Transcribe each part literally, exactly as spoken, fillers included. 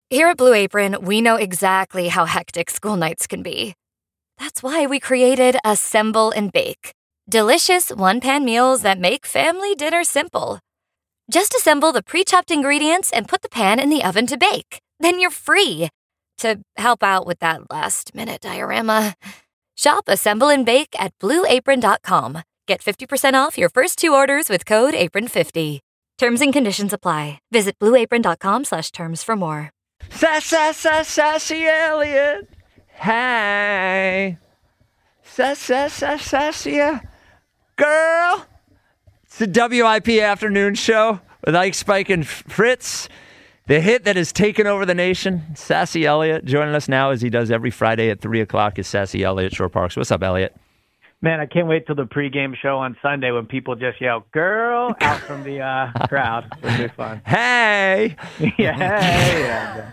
Here at Blue Apron, we know exactly how hectic school nights can be. That's why we created Assemble and Bake. Delicious one-pan meals that make family dinner simple. Just assemble the pre-chopped ingredients and put the pan in the oven to bake. Then you're free to help out with that last-minute diorama. Shop Assemble and Bake at blue apron dot com. Get fifty percent off your first two orders with code apron fifty. Terms and conditions apply. Visit blue apron dot com slash terms for more. Sass, sass, sass, Sassy Elliott. Hey. Sass, sass, sass, Sassy girl. It's the W I P Afternoon Show with Ike, Spike, and Fritz. The hit that has taken over the nation. Sassy Elliott joining us now as he does every Friday at three o'clock is Sassy Elliott, Shore Parks. What's up, Elliott? Man, I can't wait till the pregame show on Sunday when people just yell, girl, out from the uh, crowd. It'll be fun. Hey! yeah, hey, yeah.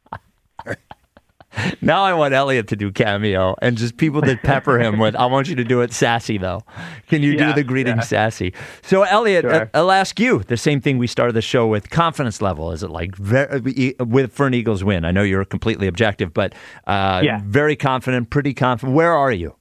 Now I want Elliott to do cameo and just people that pepper him with, I want you to do it sassy, though. Can you yeah, do the greeting yeah. sassy? So, Elliott, Sure. I'll ask you the same thing we started the show with. Confidence level, is it like very, with for an Eagles win? I know you're completely objective, but uh, yeah. very confident, pretty confident. Where are you?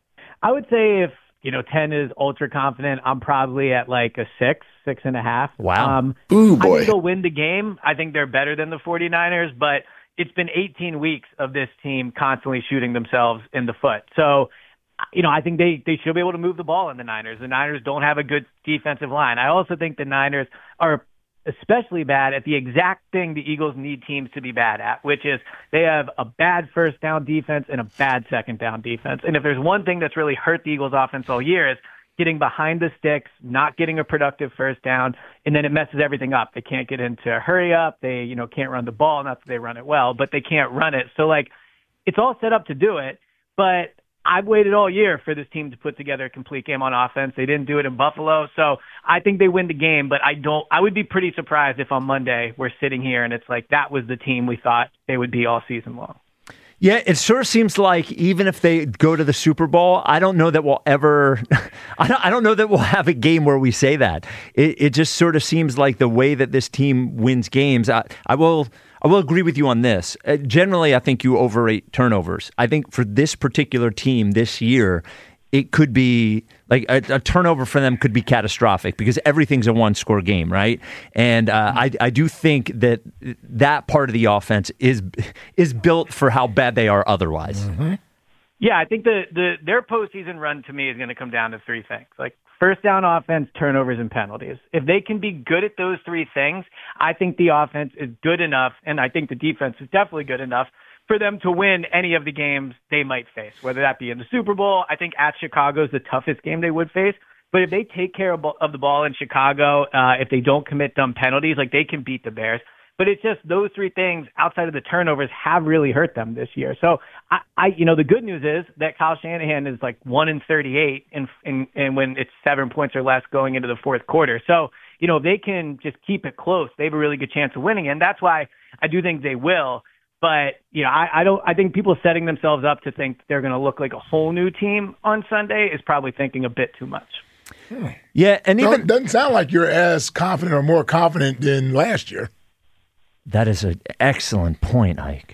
I would say if, you know, ten is ultra confident, I'm probably at like a six, six and a half. Wow. Um, Ooh, boy. I think they'll win the game. I think they're better than the 49ers, but it's been eighteen weeks of this team constantly shooting themselves in the foot. So, you know, I think they, they should be able to move the ball in the Niners. The Niners don't have a good defensive line. I also think the Niners are especially bad at the exact thing the Eagles need teams to be bad at, which is they have a bad first down defense and a bad second down defense. And if there's one thing that's really hurt the Eagles offense all year is getting behind the sticks, not getting a productive first down, and then it messes everything up. They can't get into a hurry up. They, you know, can't run the ball. Not that they run it well, but they can't run it. So, like, it's all set up to do it, but I've waited all year for this team to put together a complete game on offense. They didn't do it in Buffalo, so I think they win the game, but I don't. I would be pretty surprised if on Monday we're sitting here and it's like that was the team we thought they would be all season long. Yeah, it sort of seems like even if they go to the Super Bowl, I don't know that we'll ever, I don't, I don't know that we'll have a game where we say that. It, it just sort of seems like the way that this team wins games. I, I will I will agree with you on this. Uh, generally, I think you overrate turnovers. I think for this particular team this year, it could be like a, a turnover for them could be catastrophic because everything's a one-score game, right? And uh, I, I do think that that part of the offense is is built for how bad they are otherwise. Mm-hmm. Yeah, I think the, the their postseason run to me is going to come down to three things, like first down offense, turnovers, and penalties. If they can be good at those three things, I think the offense is good enough, and I think the defense is definitely good enough for them to win any of the games they might face, whether that be in the Super Bowl. I think at Chicago is the toughest game they would face. But if they take care of, of the ball in Chicago, uh, if they don't commit dumb penalties, like they can beat the Bears. But it's just those three things outside of the turnovers have really hurt them this year. So I, I you know, the good news is that Kyle Shanahan is like one in thirty-eight in, in, in when it's seven points or less going into the fourth quarter. So, you know, if they can just keep it close, they have a really good chance of winning. And that's why I do think they will. But, you know, I, I don't. I think people setting themselves up to think they're going to look like a whole new team on Sunday is probably thinking a bit too much. Hmm. Yeah, and even no, it doesn't sound like you're as confident or more confident than last year. That is an excellent point, Ike.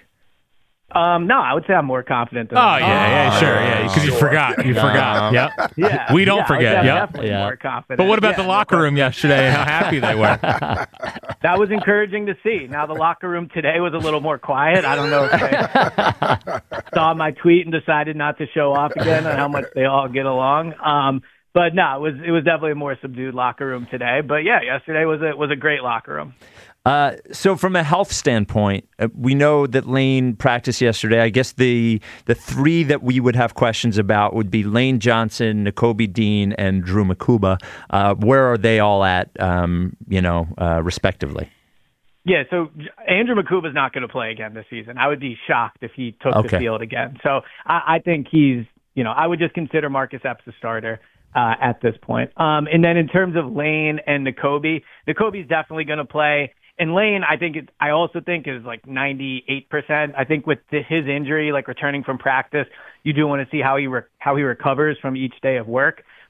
Um, no, I would say I'm more confident than. Oh yeah, yeah, sure, yeah, because you forgot, you forgot. Yep. Yeah, we don't yeah, forget. I'm Yep. definitely Yeah. more confident. But what about Yeah, the locker no room yesterday and how happy they were? That was encouraging to see. Now the locker room today was a little more quiet. I don't know if they saw my tweet and decided not to show off again on how much they all get along. Um, but no, it was it was definitely a more subdued locker room today. But yeah, yesterday was a was a great locker room. Uh, so from a health standpoint, uh, we know that Lane practiced yesterday. I guess the the three that we would have questions about would be Lane Johnson, Nakobe Dean, and Drew Makuba. Uh, where are they all at, um, you know, uh, respectively? Yeah, so Andrew Makuba is not going to play again this season. I would be shocked if he took Okay. the field again. So I, I think he's, you know, I would just consider Marcus Epps a starter uh, at this point. Um, and then in terms of Lane and Nakobe, Nakobe's definitely going to play. And Lane, I think it, I also think is like ninety-eight percent. I think with the, his injury, like returning from practice, you do want to see how he re- how he recovers from each day of work.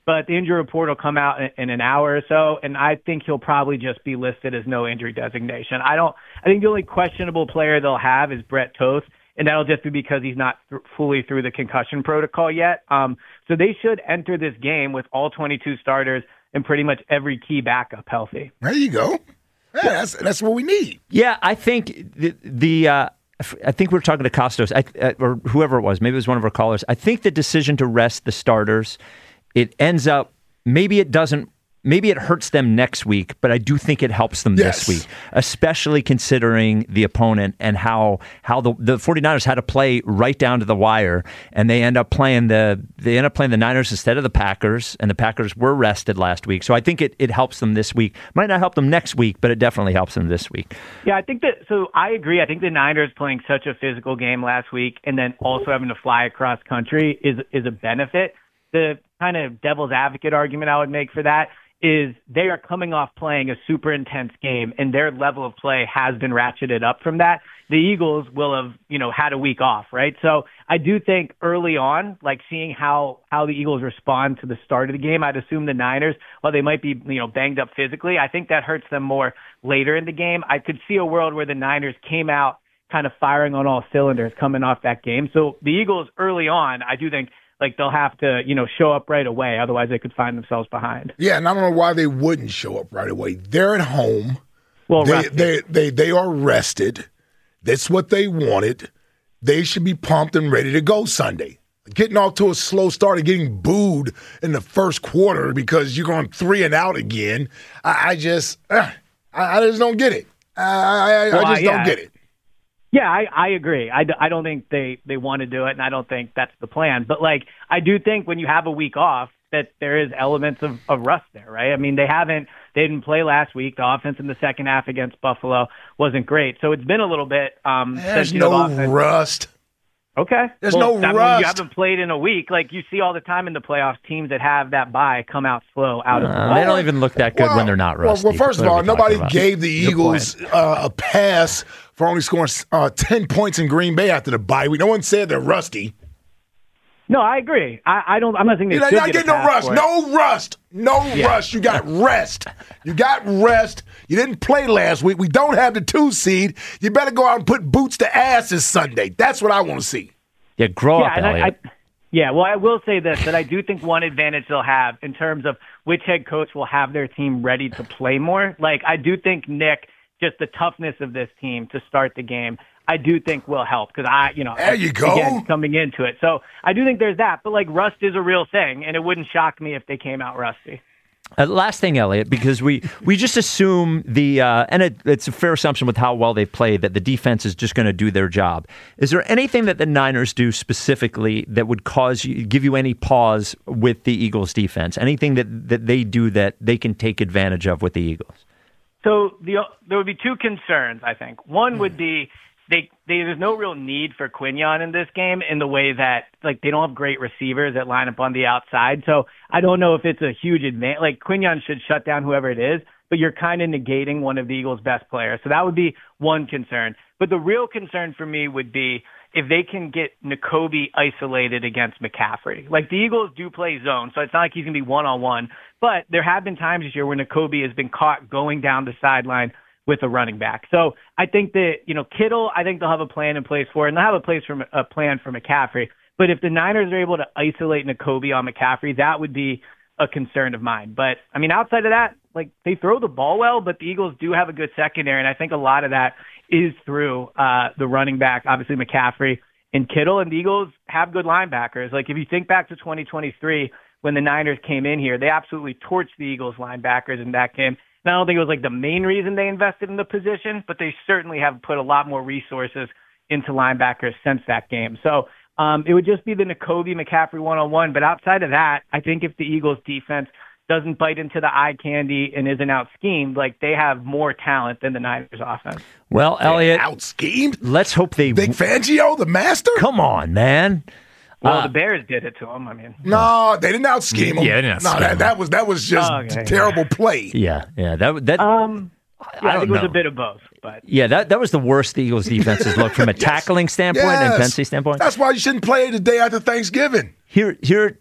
but the injury report will come out in, in an hour or so, and I think he'll probably just be listed as no injury designation. I don't. I think the only questionable player they'll have is Brett Toth, and that'll just be because he's not th- fully through the concussion protocol yet. Um, so they should enter this game with all twenty-two starters and pretty much every key backup healthy. There you go. Yeah, that's that's what we need. Yeah, I think the, the uh, I think we were talking to Costos I, uh, or whoever it was. Maybe it was one of our callers. I think the decision to rest the starters, it ends up maybe it doesn't. Maybe it hurts them next week, but I do think it helps them Yes. this week, especially considering the opponent and how how the, the 49ers had to play right down to the wire, and they end up playing the they end up playing the Niners instead of the Packers, and the Packers were rested last week. So I think it, it helps them this week. Might not help them next week, but it definitely helps them this week. Yeah, I think that, so I agree. I think the Niners playing such a physical game last week and then also having to fly across country is is a benefit. The kind of devil's advocate argument I would make for that is they are coming off playing a super intense game, and their level of play has been ratcheted up from that. The Eagles will have, you know, had a week off, right? So I do think early on, like seeing how, how the Eagles respond to the start of the game, I'd assume the Niners, while they might be, you know, banged up physically, I think that hurts them more later in the game. I could see a world where the Niners came out kind of firing on all cylinders coming off that game. So the Eagles early on, I do think, like they'll have to, you know, show up right away. Otherwise, they could find themselves behind. Yeah, and I don't know why they wouldn't show up right away. They're at home. Well, they, they they they are rested. That's what they wanted. They should be pumped and ready to go Sunday. Getting off to a slow start and getting booed in the first quarter because you're going three and out again. I, I just, uh, I, I just don't get it. I, I, well, I just yeah. don't get it. Yeah, I, I agree. I, I don't think they, they want to do it, and I don't think that's the plan. But, like, I do think when you have a week off that there is elements of, of rust there, right? I mean, they haven't – they didn't play last week. The offense in the second half against Buffalo wasn't great. So it's been a little bit um, – There's no offense. rust. Okay. There's well, no that means rust. you haven't played in a week. Like, you see all the time in the playoffs, teams that have that bye come out slow out of the Uh, they don't even look that good Well, when they're not well, rusty. Well, first of What are all, we nobody talking about? gave the Good Eagles point. uh, a pass for only scoring uh, ten points in Green Bay after the bye week. No one said they're rusty. No, I agree. I, I don't. I'm not saying they You're should not get getting a no pass rust. for it. No rust. No Yeah. rust. You got rest. You got rest. You didn't play last week. We don't have the two seed. You better go out and put boots to ass this Sunday. That's what I want to see. Yeah, grow Yeah, up, and I, Elliot. I, yeah. Well, I will say this: that I do think one advantage they'll have in terms of which head coach will have their team ready to play more. Like, I do think Nick, just the toughness of this team to start the game, I do think will help because I, you know, There you go. again, coming into it. So I do think there's that. But like, rust is a real thing, and it wouldn't shock me if they came out rusty. Uh, last thing, Elliot, because we, we just assume the uh, and it, it's a fair assumption with how well they've played that the defense is just going to do their job. Is there anything that the Niners do specifically that would cause you give you any pause with the Eagles defense? Anything that, that they do that they can take advantage of with the Eagles? So the, there would be two concerns, I think. One would be they, they there's no real need for Quinion in this game in the way that, like, they don't have great receivers that line up on the outside. So I don't know if it's a huge advantage. Like, Quinion should shut down whoever it is, but you're kind of negating one of the Eagles' best players. So that would be one concern. But the real concern for me would be if they can get Nakobe isolated against McCaffrey. Like, the Eagles do play zone, so it's not like he's going to be one-on-one. But there have been times this year where Nakobe has been caught going down the sideline with a running back. So I think that, you know, Kittle, I think they'll have a plan in place for it, and they'll have a place for a plan for McCaffrey. But if the Niners are able to isolate Nakobe on McCaffrey, that would be a concern of mine. But, I mean, outside of that, like, they throw the ball well, but the Eagles do have a good secondary, and I think a lot of that is through uh, the running back, obviously McCaffrey and Kittle, and the Eagles have good linebackers. Like, if you think back to twenty twenty-three when the Niners came in here, they absolutely torched the Eagles linebackers in that game. And I don't think it was like the main reason they invested in the position, but they certainly have put a lot more resources into linebackers since that game. So um, it would just be the Nakobe McCaffrey one-on-one. But outside of that, I think if the Eagles defense doesn't bite into the eye candy and isn't out schemed, like, they have more talent than the Niners offense. Well, Elliot, Out schemed. let's hope they Big Fangio, the master. come on, man. Well, Uh, the Bears did it to him. I mean, No, they didn't out scheme him. Yeah, they didn't No, out-scheme that, him. that was that was just Okay. terrible play. Yeah, yeah, that that um, yeah, I, don't think it was know. a bit of both. But yeah, that that was the worst the Eagles defense has looked from a tackling standpoint and Yes. intensity standpoint. That's why you shouldn't play the day after Thanksgiving. Here, here,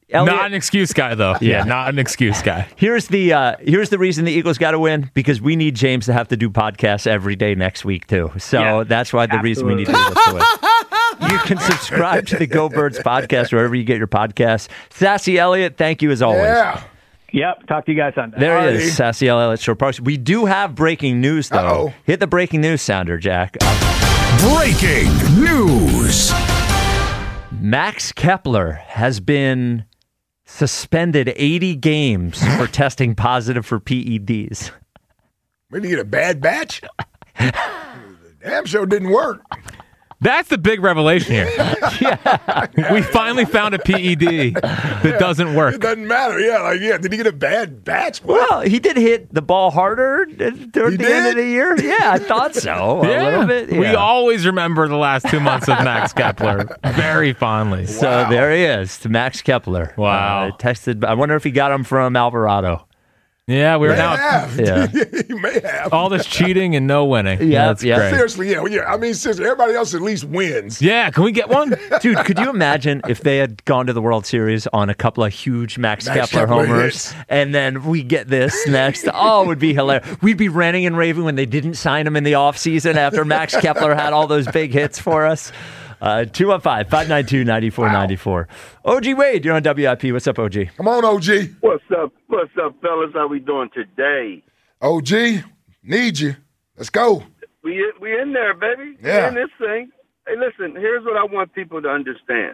Elliot, Not an excuse guy, though. Yeah, Yeah. not an excuse guy. Here's the uh, here's the reason the Eagles got to win, because we need James to have to do podcasts every day next week too. So Yeah, that's why the reason we need the Eagles to win. You can subscribe to the Go Birds podcast wherever you get your podcasts. Sassy Elliott, thank you as always. Yeah. Yep. Talk to you guys Sunday. There he Alrighty. is, Sassy Elliott Shore Parks. We do have breaking news though. Uh-oh. Hit the breaking news sounder, Jack. Breaking news. Max Kepler has been suspended eighty games for testing positive for P E Ds. Maybe you get a bad batch. The damn show didn't work. That's the big revelation here. We finally found a P E D that doesn't It work. doesn't matter. Yeah, like yeah. Did he get a bad batch? What? Well, he did hit the ball harder toward He the end of did? the year. Yeah, I thought so. A little bit. We yeah. always remember the last two months of Max Kepler very fondly. So Wow. there he is, Max Kepler. Wow. Uh, texted. I wonder if he got him from Alvarado. Yeah, we're May now have. Yeah. you may have. all this cheating and no winning. Yeah, That's yeah. great. Seriously, yeah, yeah. I mean, seriously, everybody else at least wins. Yeah, can we get one? Dude, could you imagine if they had gone to the World Series on a couple of huge Max, Max Kepler, Kepler homers, hits. and then we get this next? Oh, it would be hilarious. We'd be ranting and raving when they didn't sign him in the offseason after Max Kepler had all those big hits for us. Uh, two one five, five nine two, nine four nine four. O G Wade, you're on W I P. What's up, O G? Come on, O G. What's up? What's up, fellas? How we doing today? O G, need you. Let's go. We we in there, baby. Yeah. We in this thing. Hey, listen. Here's what I want people to understand: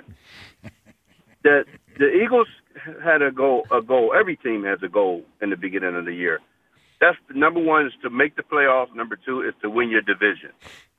that the Eagles had a goal. A goal. Every team has a goal in the beginning of the year. That's the number one is to make the playoffs. Number two is to win your division.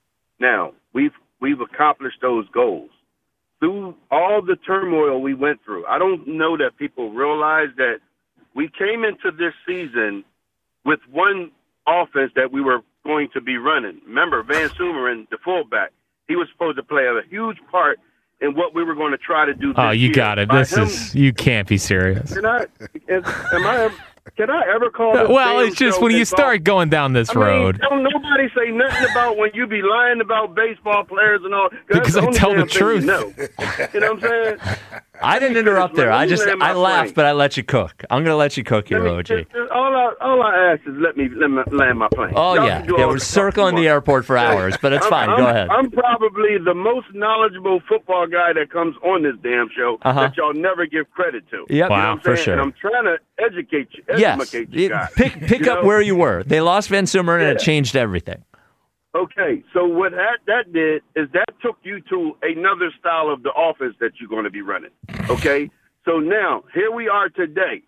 Now we've we've accomplished those goals through all the turmoil we went through. I don't know that people realize that we came into this season with one offense that we were going to be running. Remember, Van Sumeren, the fullback, he was supposed to play a huge part in what we were going to try to do this Oh, you year. got it. By This him- is you can't be serious. Can I, is, am I, can I ever call this Well, damn it's just show when you involved- start going down this I mean, road. don't nobody say nothing about when you be lying about baseball players and all. Because that's I only tell the damn thing truth. You know. You know what I'm saying? I didn't interrupt there. I just Let me I land my laughed, plane. but I let you cook. I'm going to let you cook here, Let me- O G. just- just- all I all I ask is let me let me land my plane. Oh, Y'all yeah. can do Yeah, all we're the circling talking the you want. airport for hours, but it's I'm- fine. I'm, Go ahead. I'm probably the most knowledgeable football guy that comes on this damn show Uh-huh. that y'all never give credit to. Yep. You know Wow, what I'm for saying? sure. And I'm trying to educate you, Yes. educate you It- guys. pick pick You up know? where you were. They lost Van Sumeren, and it Yeah. changed everything. Okay, so what that, that did is that took you to another style of the offense that you're going to be running. Okay, so now here we are today.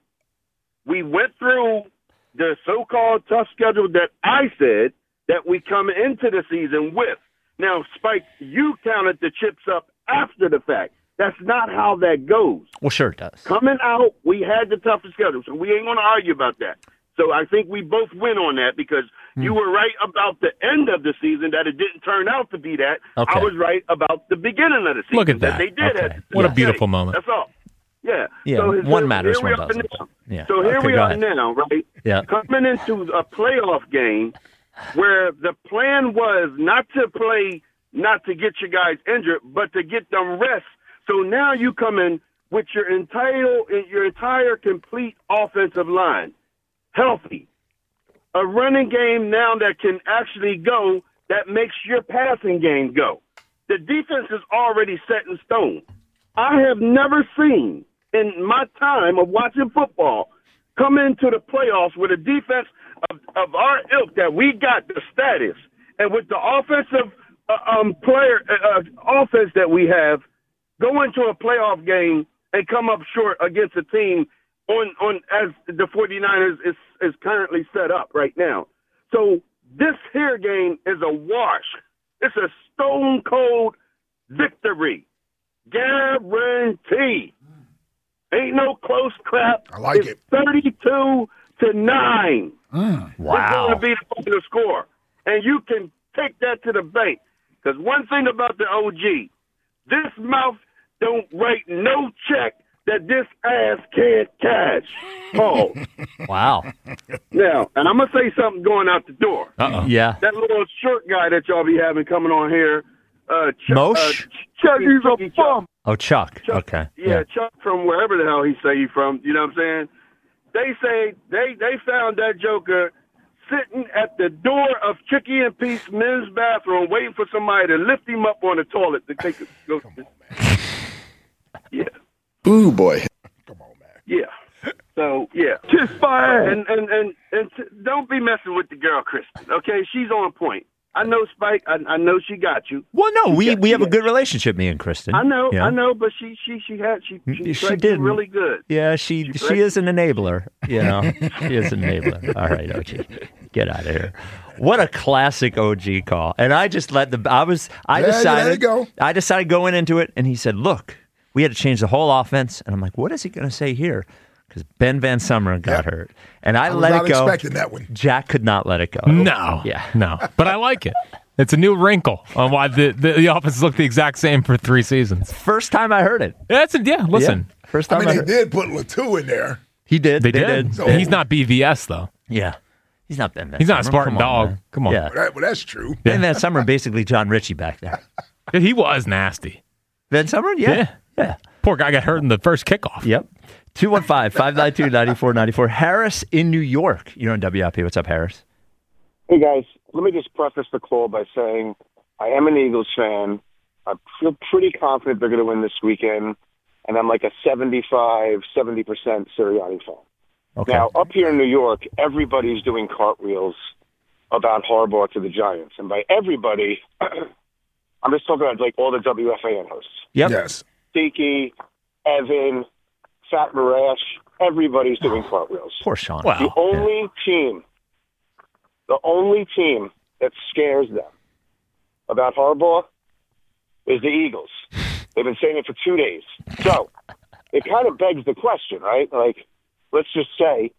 We went through the so-called tough schedule that I said that we come into the season with. Now, Spike, you counted the chips up after the fact. That's not how that goes. Well, sure it does. Coming out, we had the toughest schedule, so we ain't going to argue about that. So I think we both win on that because Hmm. you were right about the end of the season that it didn't turn out to be that. Okay. I was right about the beginning of the season. Look at that. They did Okay. it. What a Yes. beautiful moment. That's all. Yeah. Yeah, So one here- matters, here we one are doesn't. now. Yeah. So here Okay, we go are ahead. now, right? Yeah. Coming into a playoff game where the plan was not to play, not to get you guys injured, but to get them rest. So now you come in with your entire your entire complete offensive line healthy, a running game now that can actually go that makes your passing game go. The defense is already set in stone. I have never seen in my time of watching football come into the playoffs with a defense of, of our ilk that we got the status and with the offensive uh, um, player uh, uh, offense that we have, go into a playoff game and come up short against a team on, on as the 49ers is, is currently set up right now. So this here game is a wash. It's a stone cold victory. Guaranteed. Ain't no close crap. I like it's it. thirty-two to nine. It's Wow. going to be the final score. And you can take that to the bank. Because one thing about the O G, this mouth don't write no check that this ass can't cash. Oh, Wow. now, and I'm going to say something going out the door. Uh-oh. Yeah. That little short guy that y'all be having coming on here, uh, Ch- Mosh? uh, Ch- Chuck, he's a bum. Oh, Chuck. Chuck okay. Yeah, Yeah. Chuck from wherever the hell he say he from. You know what I'm saying? They say they they found that joker sitting at the door of Chicky and Pete's men's bathroom, waiting for somebody to lift him up on the toilet to take a go. Come on, man. Yeah. Ooh, boy. Come on, man. Yeah. So yeah, kiss my ass. And and and and t- don't be messing with the girl, Kristen. Okay, she's on point. I know Spike. I, I know she got you. Well, no, She we, got- we she have a got good relationship, me and Kristen. I know, Yeah. I know, but she she she had she she, She played did really good. Yeah, she She she, played- is an enabler. You know, she is an enabler. All right, O G, get out of here. What a classic O G call. And I just let the I was I Yeah, you let decided it go. I decided going into it, and he said, "Look, we had to change the whole offense." And I'm like, "What is he going to say here?" Because Ben Van Summer got Yep. hurt, and I, I was let not it go. expecting that one. Jack could not let it go. No. Yeah. No. But I like it. It's a new wrinkle on why the, the, the offenses look the exact same for three seasons. First time I heard it. Yeah, it's a, yeah listen. Yeah. First I time mean, I, they heard did put Latu in there. He did. They, did. So- He's not B V S, though. Yeah. He's not Ben Van He's not a Summer. Spartan Come on, dog. man. Come on. Yeah. Well, that, well, that's true. Ben Van Summer basically John Ritchie back there. He was nasty. Van Summer? Yeah. Yeah. Yeah. Poor guy got hurt in the first kickoff. Yep. two one five, five nine two, nine four nine four. Harris in New York. You're on W I P. What's up, Harris? Hey, guys. Let me just preface the call by saying I am an Eagles fan. I feel pretty confident they're going to win this weekend, and I'm like a seventy-five, seventy percent Sirianni fan. Okay. Now, up here in New York, everybody's doing cartwheels about Harbaugh to the Giants. And by everybody, I'm just talking about like all the W F A N hosts. Yep. Yes. Tiki, Evan, Fat Marash, everybody's doing cartwheels. Poor Sean. Wow. The only team, the only team that scares them about Harbaugh is the Eagles. They've been saying it for two days. So it kind of begs the question, right? Like, let's just say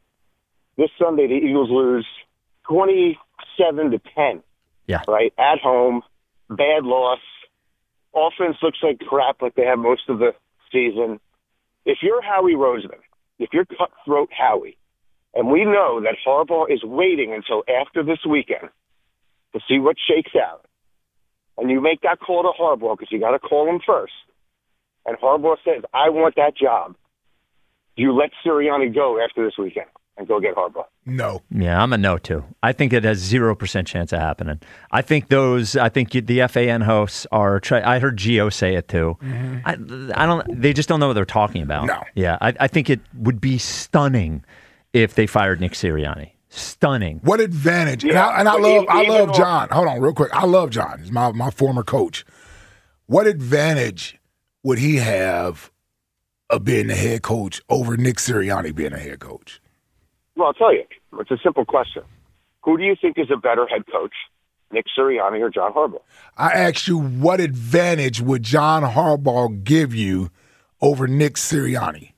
this Sunday the Eagles lose twenty-seven to ten. Yeah. Right? At home, bad loss. Offense looks like crap like they have most of the season. If you're Howie Roseman, if you're cutthroat Howie, and we know that Harbaugh is waiting until after this weekend to see what shakes out, and you make that call to Harbaugh because you got to call him first, and Harbaugh says, I want that job, do you let Sirianni go after this weekend and go get Harbaugh? No. Yeah, I'm a no too. I think it has zero percent chance of happening. I think those. I think the F A N hosts are. Try, I heard Gio say it too. Mm-hmm. I, I don't. They just don't know what they're talking about. No. Yeah, I, I think it would be stunning if they fired Nick Sirianni. Stunning. What advantage? Yeah, and I, and I but love, even- I even love though- John. Hold on, real quick. I love John. He's my my former coach. What advantage would he have of being the head coach over Nick Sirianni being a head coach? Well, I'll tell you. It's a simple question. Who do you think is a better head coach, Nick Sirianni or John Harbaugh? I asked you, what advantage would John Harbaugh give you over Nick Sirianni?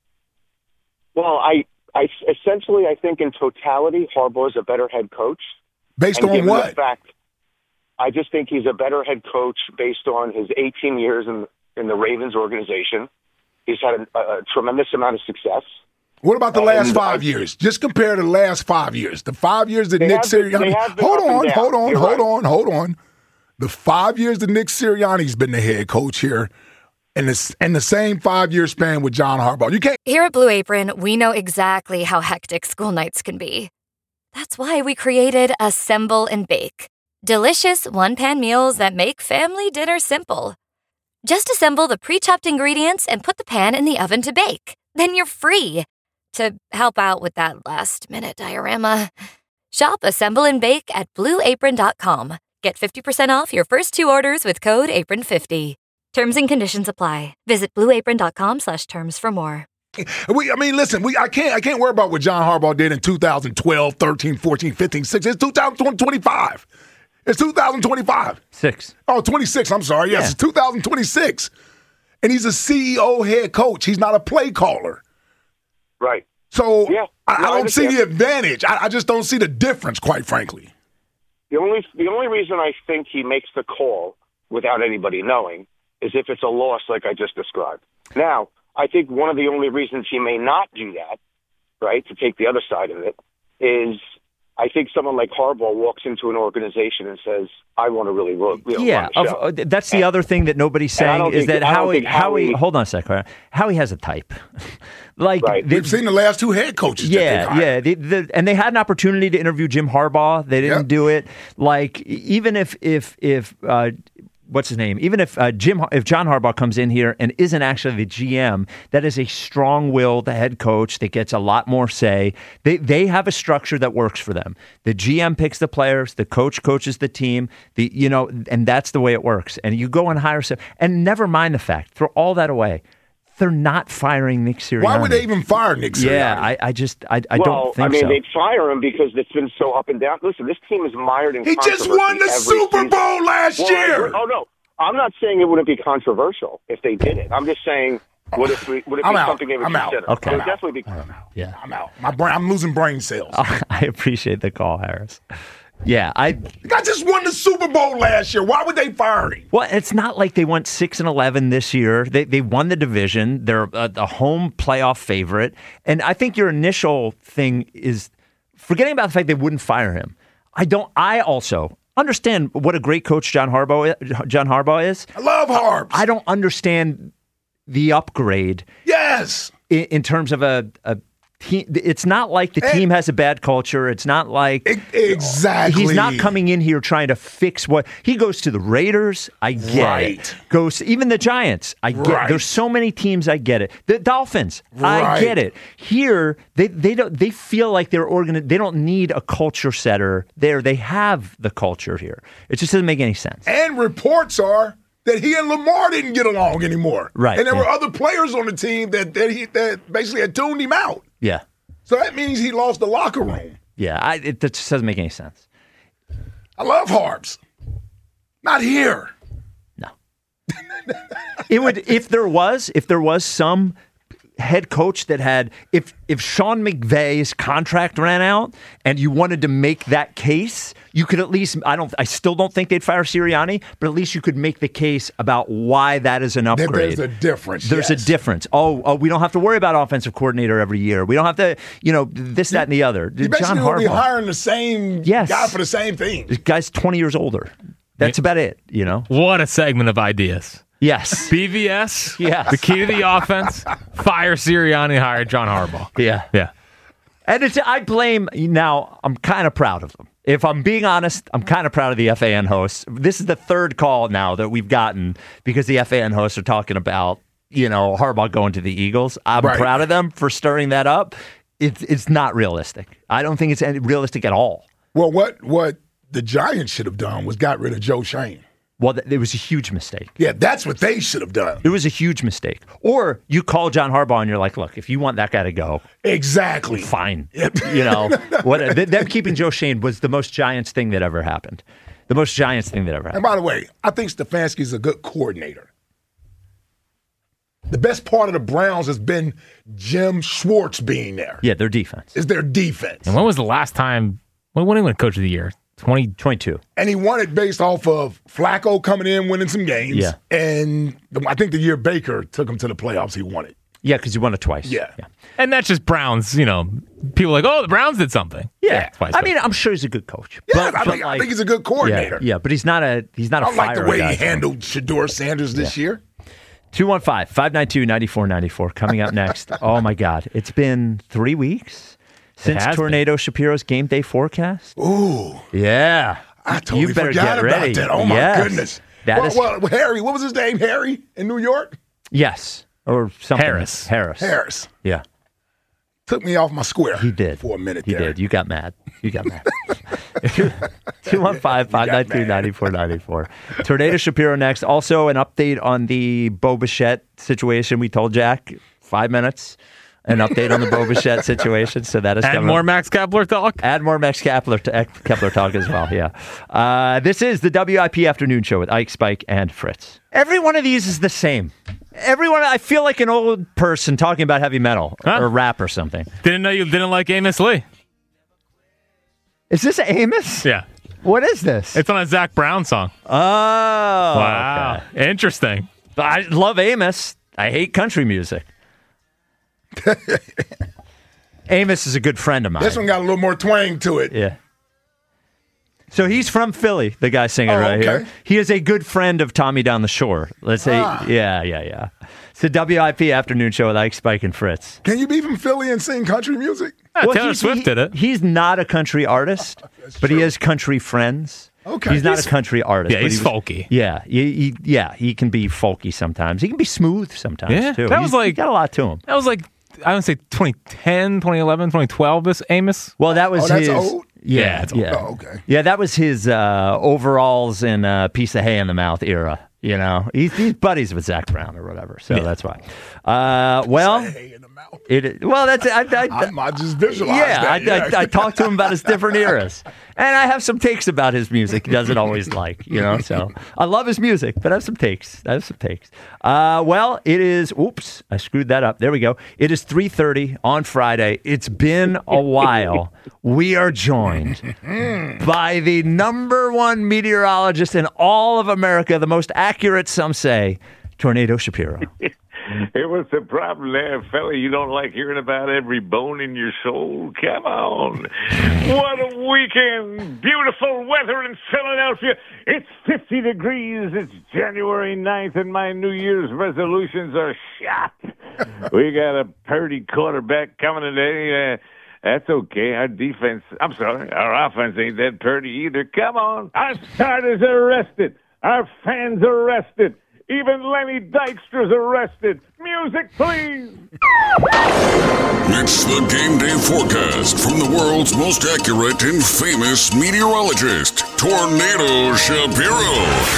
Well, I, I essentially, I think in totality, Harbaugh is a better head coach. Based And on given what? The fact, I just think he's a better head coach based on his eighteen years in in the Ravens organization. He's had a, a tremendous amount of success. What about the And last five I- years? Just compare the last five years. The five years that They Nick have been- they Sirianni. have been Hold up and on, down. hold on, You're hold right. on, hold on. The five years that Nick Sirianni's been the head coach here, and the and the same five year span with John Harbaugh. You can't. Here at Blue Apron, we know exactly how hectic school nights can be. That's why we created Assemble and Bake. Delicious one-pan meals that make family dinner simple. Just assemble the pre-chopped ingredients and put the pan in the oven to bake. Then you're free to help out with that last-minute diorama. Shop Assemble and Bake at blue apron dot com. Get fifty percent off your first two orders with code apron fifty. Terms and conditions apply. Visit blue apron dot com slash terms for more. We, I mean, listen. We, I can't. I can't worry about what John Harbaugh did in two thousand twelve, thirteen, fourteen, fifteen, sixteen. It's two thousand twenty-five. It's two thousand twenty-five. Six. Oh, twenty-six. I'm sorry. Yes, Yeah. it's two thousand twenty-six. And he's a C E O head coach. He's not a play caller. Right. So Yeah. I, I No, I don't see understand. the advantage. I, I just don't see the difference, quite frankly. The only the only reason I think he makes the call without anybody knowing is if it's a loss like I just described. Now, I think one of the only reasons he may not do that, right, to take the other side of it, is I think someone like Harbaugh walks into an organization and says, I want to really, really yeah, run the show. Of, that's the and, other thing that nobody's saying is think, that Howie, Howie, Howie, hold on a second, Howie has a type. like right. We've seen the last two head coaches. Yeah, yeah, the, the, and they had an opportunity to interview Jim Harbaugh. They didn't yep. do it. Like even if if if. Uh, What's his name? Even if uh, Jim, if John Harbaugh comes in here and isn't actually the G M, that is a strong-willed head coach that gets a lot more say. They they have a structure that works for them. The G M picks the players, the coach coaches the team. The you know, and that's the way it works. And you go and hire some, and never mind the fact, throw all that away. They're not firing Nick Sirianni. Why would they even fire Nick Sirianni? Yeah, I, I just I, I well, don't think I mean, so. they'd fire him because it's been so up and down. Listen, this team is mired in He just controversy won the every Super season. Bowl last well, year. Oh, no. I'm not saying it wouldn't be controversial if they did it. I'm just saying, would it, be, would it I'm be out. something they would I'm out. consider? Okay. It would definitely be. Yeah, I'm out. My brain, I'm losing brain cells. I appreciate the call, Harris. Yeah, I. The guy just won the Super Bowl last year. Why would they fire him? Well, it's not like they went six and eleven this year. They they won the division. They're a, a home playoff favorite, and I think your initial thing is forgetting about the fact they wouldn't fire him. I don't. I also understand what a great coach John Harbaugh John Harbaugh is. I love Harbs. I don't understand the upgrade. Yes. In, in terms of a. a He, it's not like the team has a bad culture. It's not like exactly. He's not coming in here trying to fix what he goes to the Raiders. I get right. it. Goes to, even the Giants. I get right. it. There's so many teams. I get it. The Dolphins. Right. I get it. Here they they don't they feel like they're organ. They don't need a culture setter there. They have the culture here. It just doesn't make any sense. And reports are that he and Lamar didn't get along anymore. Right. And there yeah. were other players on the team that that he that basically had tuned him out. Yeah. So that means he lost the locker room. Yeah, I, it that just doesn't make any sense. I love Harbs. Not here. No. It would if there was if there was some head coach that had if if Sean McVay's contract ran out and you wanted to make that case, you could at least I don't I still don't think they'd fire Sirianni, but at least you could make the case about why that is an upgrade. There's a difference. There's yes. a difference. Oh, oh, we don't have to worry about offensive coordinator every year. We don't have to, you know, this, that, and the other. You basically John will be Harbaugh. hiring the same Yes. guy for the same thing. This guy's twenty years older. That's about it, you know? What a segment of ideas. Yes. B V S, Yes. the key to the offense, fire Sirianni, hire John Harbaugh. Yeah. Yeah. And it's, I blame, now, I'm kind of proud of them. If I'm being honest, I'm kind of proud of the F A N hosts. This is the third call now that we've gotten because the F A N hosts are talking about, you know, Harbaugh going to the Eagles. I'm Right. proud of them for stirring that up. It's it's not realistic. I don't think it's any- realistic at all. Well, what what the Giants should have done was got rid of Joe Shane. Well, th- it was a huge mistake. Yeah, that's what they should have done. It was a huge mistake. Or you call John Harbaugh and you're like, look, if you want that guy to go, Exactly. fine. You know, what th- them keeping Joe Shane was the most Giants thing that ever happened. The most Giants thing that ever And happened. by the way, I think Stefanski's a good coordinator. The best part of the Browns has been Jim Schwartz being there. Yeah, their defense. Is their defense. And when was the last time, when, when did he win Coach of the Year? twenty twenty-two. And he won it based off of Flacco coming in, winning some games. Yeah. And the, I think the year Baker took him to the playoffs, he won it. Yeah, because you won it twice. Yeah. Yeah. And that's just Browns, you know, people are like, oh, the Browns did something. Yeah. Twice, I mean, I'm sure he's a good coach. Yeah, But- I, but think, I like- think he's a good coordinator. Yeah, yeah, but he's not a he's not a I like the fire way guy. he handled Shador Sanders this year. two one five, five nine two, nine four nine four coming up next. Oh, my God. It's been three weeks since has Tornado Shapiro's game day forecast. Ooh. Yeah. I totally You better forgot get about ready. that. Oh, my Yes. goodness. That well, is- well, Harry, what was his name? Harry in New York? Yes. Or something. Harris. Harris. Harris. Yeah. Took me off my square. He did. For a minute He there. did. You got mad. You got mad. two one five, five nine two, nine four nine four. Tornado Shapiro next. Also, an update on the Bo Bichette situation. We told Jack five minutes. An update on the Bo Bichette situation. So that is And coming more up. Max Kepler talk. Add more Max Kepler, Kepler talk as well. Yeah. Uh, this is the W I P Afternoon Show with Ike, Spike, and Fritz. Every one of these is the same. Everyone, I feel like an old person talking about heavy metal Huh? or rap or something. Didn't know you didn't like Amos Lee. Is this Amos? Yeah. What is this? It's on a Zach Brown song. Oh. Wow. Okay. Interesting. I love Amos. I hate country music. Amos is a good friend of mine. This one got a little more twang to it. Yeah. So he's from Philly, the guy singing Oh, right okay. here. He is a good friend of Tommy Down the Shore. Let's say, Ah. yeah, yeah, yeah. It's the W I P afternoon show with Ike, Spike, and Fritz. Can you be from Philly and sing country music? Yeah, Well, Taylor he's- Swift he- did it. He's not a country artist, but he true. has country friends. Okay. He's not He's- a country artist. Yeah, but he's he was- folky. Yeah, he, he, yeah, he can be folky sometimes. He can be smooth sometimes, Yeah, too. that He's- was like- he got a lot to him. That was like, I would say twenty ten, twenty eleven, twenty twelve, this Amos. Well, that was Oh, that's his. old? Yeah, Yeah, it's old. yeah. Oh, okay. Yeah, that was his uh, overalls and a piece of hay in the mouth era. You know, he's, he's buddies with Zach Brown or whatever, so that's why. Uh, well, Hey, in the mouth. it. Well, that's I. I, I, I just visualized yeah, I, that. I, I talked to him about his different eras, and I have some takes about his music. He doesn't always like, you know. So I love his music, but I have some takes. I have some takes. Uh, well, it is. Oops, I screwed that up. There we go. It is three thirty on Friday. It's been a while. We are joined by the number one meteorologist in all of America, the most accurate, some say, Tornado Shapiro. Hey, what's the problem there, fella? You don't like hearing about every bone in your soul? Come on. What a weekend. Beautiful weather in Philadelphia. It's fifty degrees. It's January ninth, and my New Year's resolutions are shot. We got a Purdy quarterback coming today. Uh, that's okay. Our defense, I'm sorry, our offense ain't that Purdy either. Come on. Our starters are arrested. Our fans are arrested. Even Lenny Dykstra's arrested. Music, please. It's the Game Day Forecast from the world's most accurate and famous meteorologist, Tornado Shapiro.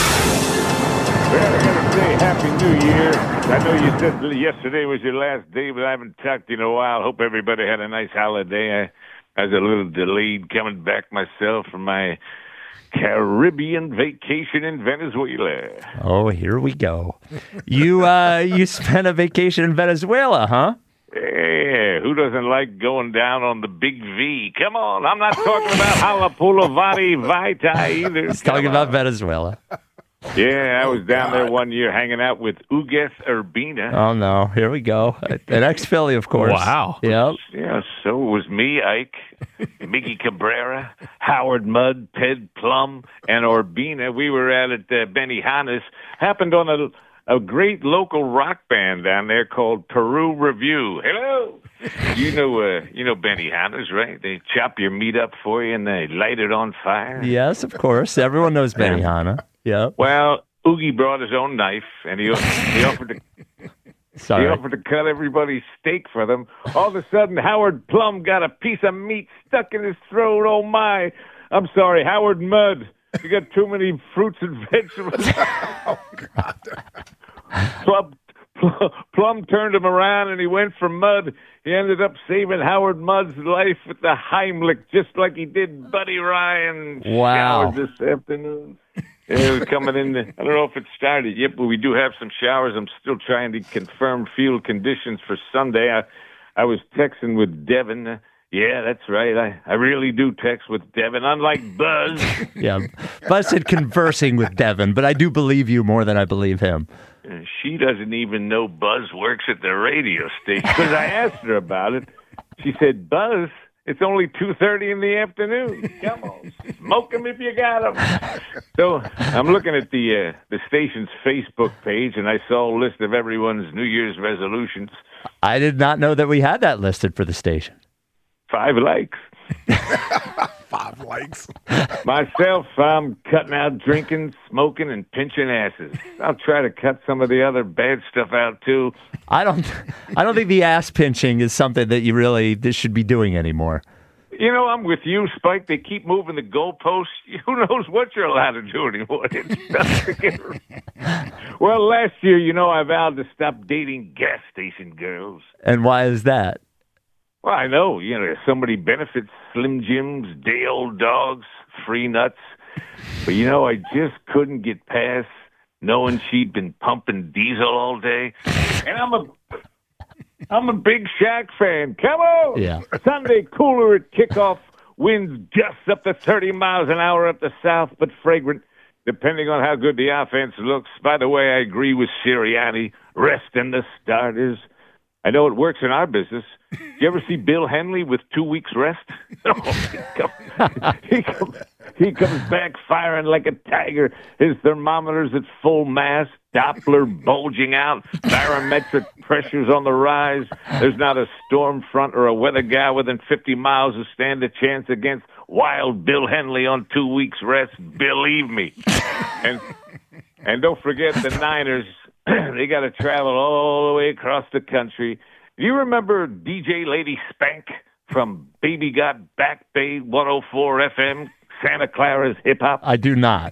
Well, I gotta say, Happy New Year. I know you said yesterday was your last day, but I haven't talked to you in a while. Hope everybody had a nice holiday. I, I was a little delayed coming back myself from my Caribbean vacation in Venezuela. Oh, here we go. You uh, you spent a vacation in Venezuela, huh? Yeah, who doesn't like going down on the big V? Come on, I'm not talking about Halapulavati Vitae either. He's talking Come about on. Venezuela. Yeah, I was down there one year hanging out with Ugas Urbina. Oh, no. Here we go. An ex-Philly, of course. Wow. Yep. Yeah, so it was me, Ike, Mickey Cabrera, Howard Mudd, Ted Plum, and Urbina. We were out at uh, Benihana's. Happened on a, a great local rock band down there called Peru Review. Hello. You know, uh, you know Benihana's, right? They chop your meat up for you and they light it on fire. Yes, of course. Everyone knows Benihana. Yep. Well, Oogie brought his own knife, and he he offered to Sorry. he offered to cut everybody's steak for them. All of a sudden, Howard Plum got a piece of meat stuck in his throat. Oh my! I'm sorry, Howard Mudd. You got too many fruits and vegetables. Oh, God. Plum, Plum, Plum turned him around, and he went for Mudd. He ended up saving Howard Mudd's life with the Heimlich, just like he did Buddy Ryan. Wow. Showered this afternoon. It was coming in. I don't know if it started yet, but we do have some showers. I'm still trying to confirm field conditions for Sunday. I, I was texting with Devin. Uh, yeah, that's right. I, I really do text with Devin, unlike Buzz. Yeah. Buzz said conversing with Devin, but I do believe you more than I believe him. Uh, She doesn't even know Buzz works at the radio station because I asked her about it. She said, Buzz, it's only two thirty in the afternoon. Come on, smoke 'em if you got 'em. So I'm looking at the uh, the station's Facebook page, and I saw a list of everyone's New Year's resolutions. I did not know that we had that listed for the station. Five likes. Five likes. Myself, I'm cutting out drinking, smoking, and pinching asses. I'll try to cut some of the other bad stuff out, too. I don't I don't think the ass pinching is something that you really this should be doing anymore. You know, I'm with you, Spike. They keep moving the goalposts. Who knows what you're allowed to do anymore? It's tough to get- Well, last year, you know, I vowed to stop dating gas station girls. And why is that? Well, I know, you know, there's so many benefits, Slim Jims, day-old dogs, free nuts. But, you know, I just couldn't get past knowing she'd been pumping diesel all day. And I'm a I'm a big Shaq fan. Come on! Yeah. Sunday cooler at kickoff, winds gusts up to thirty miles an hour up the south, but fragrant, depending on how good the offense looks. By the way, I agree with Sirianni, resting the starters. I know it works in our business. You ever see Bill Henley with two weeks rest? Oh, he, come, he, come, He comes back firing like a tiger. His thermometer's at full mast, Doppler bulging out, barometric pressures on the rise. There's not a storm front or a weather guy within fifty miles to stand a chance against Wild Bill Henley on two weeks rest. Believe me. And and don't forget the Niners. They got to travel all the way across the country. Do you remember D J Lady Spank from Baby Got Back Bay one oh four F M, Santa Clara's Hip Hop? I do not.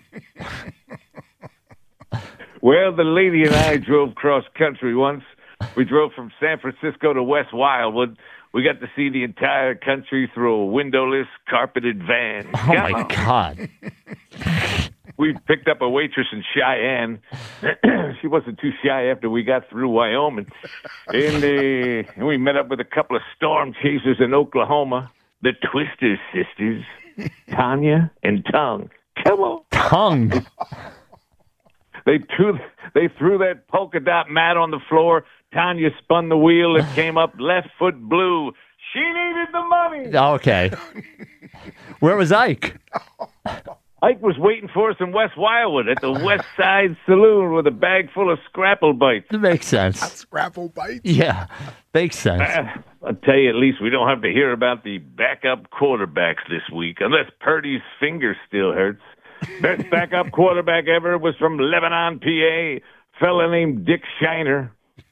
Well, the lady and I drove cross country once. We drove from San Francisco to West Wildwood. We got to see the entire country through a windowless, carpeted van. Oh, Come my on. God. We picked up a waitress in Cheyenne. She wasn't too shy after we got through Wyoming. And uh, we met up with a couple of storm chasers in Oklahoma. The Twister sisters, Tanya and Tongue. Come on. Tongue. They threw, they threw that polka dot mat on the floor. Tanya spun the wheel. It came up left foot blue. She needed the money. Okay. Where was Ike? Ike was waiting for us in West Wildwood at the West Side Saloon with a bag full of Scrapple Bites. That makes sense. Scrapple Bites? Yeah, makes sense. Uh, I'll tell you, at least we don't have to hear about the backup quarterbacks this week, unless Purdy's finger still hurts. Best backup quarterback ever was from Lebanon, P A, fella named Dick Shiner.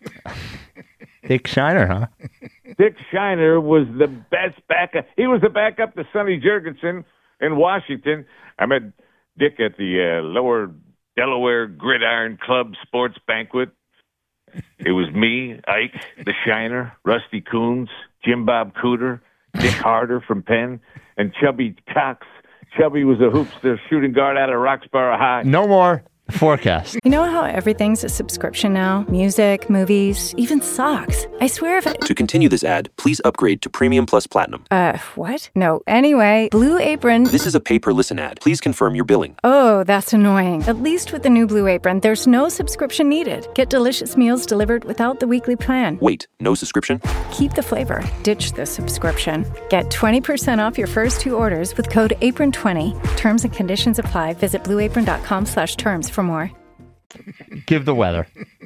Dick Shiner, huh? Dick Shiner was the best backup. He was the backup to Sonny Jurgensen in Washington. I met Dick at the uh, Lower Delaware Gridiron Club sports banquet. It was me, Ike, the Shiner, Rusty Coons, Jim Bob Cooter, Dick Harder from Penn, and Chubby Cox. Chubby was a hoopster shooting guard out of Roxborough High. No more forecast. You know how everything's a subscription now? Music, movies, even socks. I swear if it... To continue this ad, please upgrade to Premium Plus Platinum. Uh, what? No. Anyway, Blue Apron... This is a pay-per-listen ad. Please confirm your billing. Oh, that's annoying. At least with the new Blue Apron, there's no subscription needed. Get delicious meals delivered without the weekly plan. Wait, no subscription? Keep the flavor. Ditch the subscription. Get twenty percent off your first two orders with code apron twenty. Terms and conditions apply. Visit blueapron.com slash terms for more. Give the weather.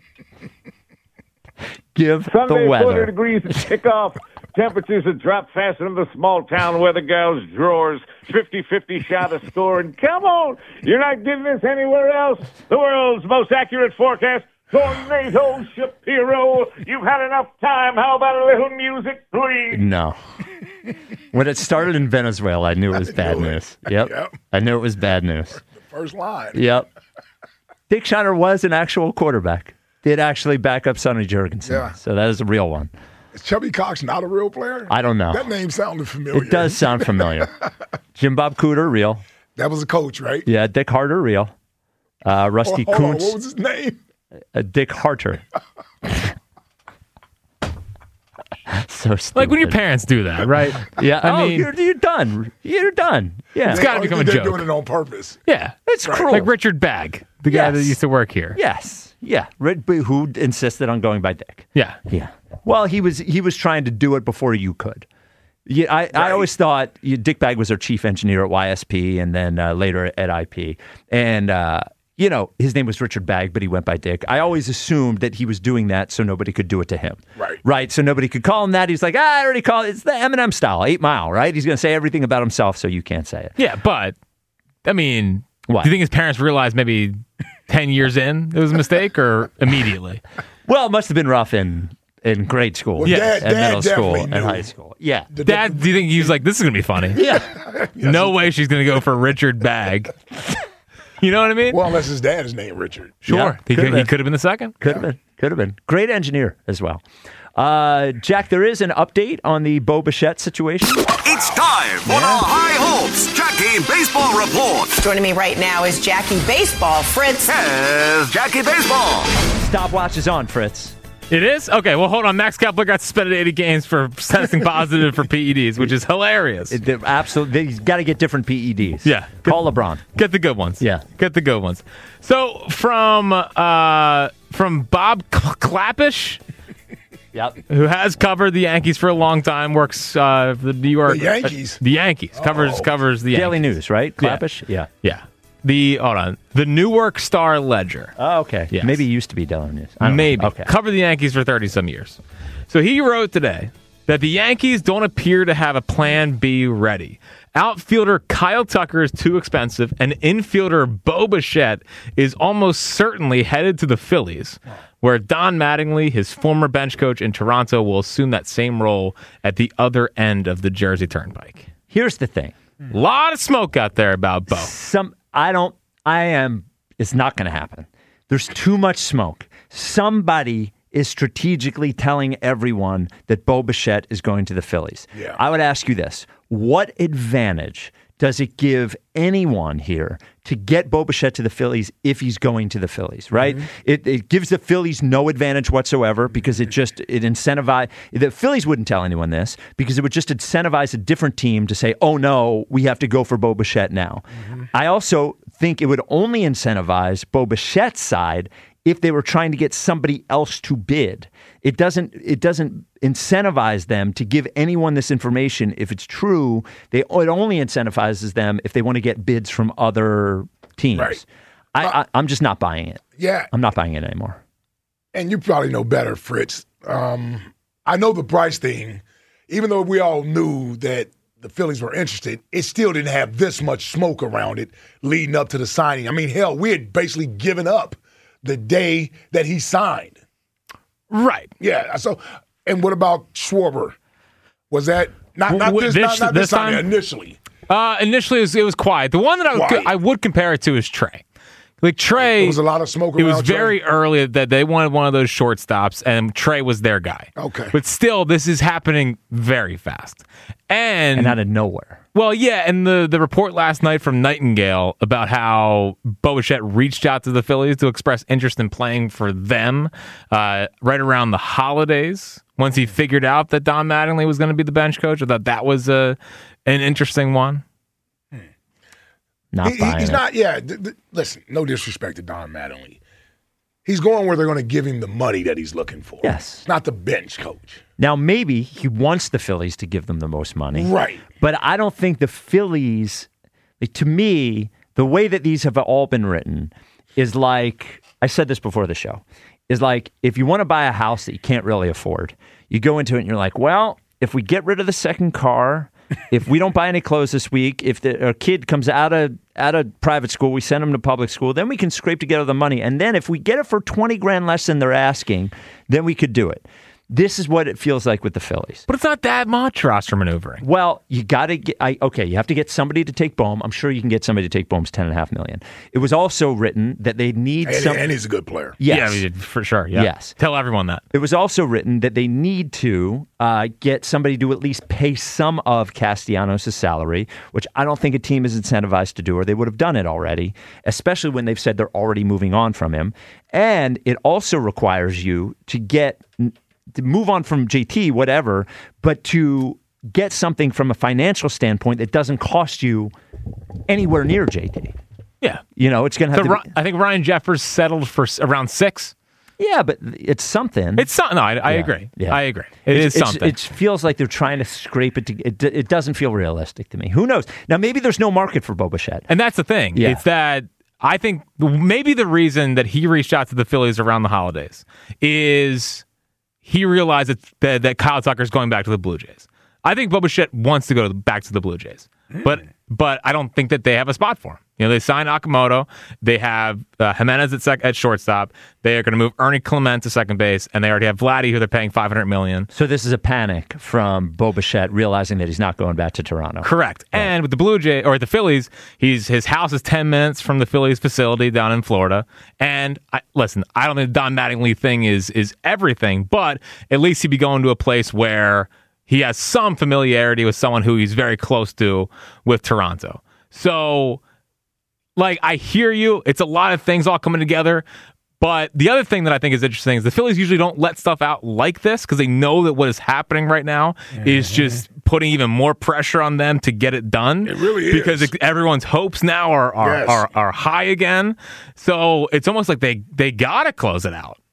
Give Sunday, the weather. forty degrees to kick off. Temperatures have dropped faster than the small-town weather gal's drawers. fifty-fifty shot of score. And come on, you're not getting this anywhere else. The world's most accurate forecast. Tornado Shapiro. You've had enough time. How about a little music, please? No. When it started in Venezuela, I knew it was bad news. Yep. Yep. I knew it was bad news. The first line. Yep. Dick Shiner was an actual quarterback. Did actually back up Sonny Jurgensen. Yeah. So that is a real one. Is Chubby Cox not a real player? I don't know. That name sounded familiar. It does sound familiar. Jim Bob Cooter, real. That was a coach, right? Yeah, Dick Harder, real. Uh, Rusty oh, hold on. Kuntz. What was his name? Uh, Dick Harter. So stupid. Like when your parents do that, right? Yeah. I oh, mean, you're, you're done. You're done. Yeah. It's got to become a They're joke. doing it on purpose. Yeah. It's Right. cruel. Like Richard Bagg, the guy Yes. that used to work here. Yes. Yeah. Red, who insisted on going by Dick. Yeah. Yeah. Well, he was he was trying to do it before you could. Yeah, I, I always thought you, Dick Bagg was our chief engineer at Y S P and then uh, later at I P. And, uh, you know, his name was Richard Bagg, but he went by Dick. I always assumed that he was doing that so nobody could do it to him. Right. Right. So nobody could call him that. He's like, ah, I already called it. It's the Eminem style, Eight Mile, right? He's going to say everything about himself so you can't say it. Yeah, but, I mean, What? do you think his parents realized maybe ten years in it was a mistake or immediately? Well, it must have been rough in, in grade school. Well, Yeah, Dad, and Dad middle school definitely and knew. high school. Yeah. The- Dad, do you think he was like, this is going to be funny? Yeah. No way she's going to go for Richard Bagg. You know what I mean? Well, unless his dad is named Richard. sure. yeah, he, could've could, he been. could have been the second. Could have been. Could have been. Great engineer as well. Uh, Jack, there is an update on the Bo Bichette situation. It's time for the High Hopes Jackie Baseball Report. Joining me right now is Jackie Baseball. Fritz. Here's Jackie Baseball. Stopwatch is on, Fritz. It is? Okay, well, hold on. Max Kepler got suspended eighty games for testing positive for P E Ds, which is hilarious. It, it- absolutely. He's got to get different P E Ds. Yeah. Call LeBron. Get the good ones. Yeah. Get the good ones. So from uh, from Bob Cl- Clappish, Yep. who has covered the Yankees for a long time, works uh, for the New York The Yankees? Uh, the Yankees Oh. covers covers the Daily Yankees. News, right? Yeah. Clappish? Yeah. Yeah. The hold on. The Newark Star Ledger. Oh, okay. Yes. Maybe it used to be Daily News. I don't know. Maybe. Okay. Covered the Yankees for thirty some years. So he wrote today that the Yankees don't appear to have a plan B ready. Outfielder Kyle Tucker is too expensive, and infielder Bo Bichette is almost certainly headed to the Phillies, where Don Mattingly, his former bench coach in Toronto, will assume that same role at the other end of the Jersey Turnpike. Here's the thing. A lot of smoke out there about Bo. Some I don't I am it's not going to happen. There's too much smoke. Somebody is strategically telling everyone that Bo Bichette is going to the Phillies. Yeah. I would ask you this. What advantage does it give anyone here to get Bo Bichette to the Phillies if he's going to the Phillies, right? Mm-hmm. It, it gives the Phillies no advantage whatsoever because it just, it incentivizes, the Phillies wouldn't tell anyone this because it would just incentivize a different team to say, oh no, we have to go for Bo Bichette now. Mm-hmm. I also think it would only incentivize Bo Bichette's side if they were trying to get somebody else to bid. It doesn't it doesn't incentivize them to give anyone this information if it's true. They it only incentivizes them if they want to get bids from other teams. Right. I, I, I'm just not buying it. Yeah. I'm not buying it anymore. And you probably know better, Fritz. Um, I know the price thing, even though we all knew that the Phillies were interested, it still didn't have this much smoke around it leading up to the signing. I mean, hell, we had basically given up the day that he signed. Right. Yeah. So, and what about Schwarber? Was that not not W- this, this- not, not this, this time, time? initially? Uh, initially, it was, it was quiet. The one that I would, Quiet. I would compare it to is Trey. Like Trey, There was a lot of smoke It was around Trey? very early that they wanted one of those shortstops, and Trey was their guy. Okay. But still, this is happening very fast. And, And out of nowhere. well, yeah, and the, the report last night from Nightingale about how Bo Bichette reached out to the Phillies to express interest in playing for them uh, right around the holidays. Once he figured out that Don Mattingly was going to be the bench coach, I thought that was a, an interesting one. Not He- buying he's it. not. Yeah. Th- th- listen, no disrespect to Don Mattingly. He's going where they're going to give him the money that he's looking for. Yes. It's not the bench coach. Now, maybe he wants the Phillies to give them the most money. Right. But I don't think the Phillies, like, to me, the way that these have all been written is like, I said this before the show, is like if you want to buy a house that you can't really afford, you go into it and you're like, well, if we get rid of the second car, if we don't buy any clothes this week, if the, a kid comes out of out of private school, we send them to public school, then we can scrape together the money. And then if we get it for twenty grand less than they're asking, then we could do it. This is what it feels like with the Phillies. But it's not that much roster maneuvering. Well, you got to get, I, okay, you have to get somebody to take Bohm. I'm sure you can get somebody to take Bohm's ten and a half million. It was also written that they need And, some. and he's a good player. Yes. Yeah, for sure. Yeah. Yes. Tell everyone that. It was also written that they need to uh, get somebody to at least pay some of Castellanos' salary, which I don't think a team is incentivized to do, or they would have done it already, especially when they've said they're already moving on from him. And it also requires you to get to move on from J T, whatever, but to get something from a financial standpoint that doesn't cost you anywhere near J T. Yeah. You know, it's going to have The, to Ri- I think Ryan Jeffers settled for s- around six. Yeah, but it's something. It's something. No, I, I Yeah, agree. yeah. I agree. It It's- is it's- something. It feels like they're trying to scrape it. To, it, it doesn't feel realistic to me. Who knows? Now, maybe there's no market for Bo Bichette. And that's the thing. Yeah. It's that I think maybe the reason that he reached out to the Phillies around the holidays is he realized that, that, that Kyle Tucker's going back to the Blue Jays. I think Bo Bichette wants to go to the, back to the Blue Jays, but but I don't think that they have a spot for him. You know, they signed Okamoto. They have uh, Jimenez at sec- at shortstop. They are going to move Ernie Clement to second base, and they already have Vladdy, who they're paying five hundred million dollars. So this is a panic from Bo Bichette realizing that he's not going back to Toronto. Correct. Right. And with the Blue Jay or the Phillies, he's his house is ten minutes from the Phillies facility down in Florida. And I, listen, I don't think the Don Mattingly thing is is everything, but at least he'd be going to a place where he has some familiarity with someone who he's very close to with Toronto. So, like, I hear you. It's a lot of things all coming together. But the other thing that I think is interesting is the Phillies usually don't let stuff out like this because they know that what is happening right now mm-hmm. is just putting even more pressure on them to get it done. It really is. Because it, everyone's hopes now are are, Yes. are are high again. So it's almost like they, they got to close it out.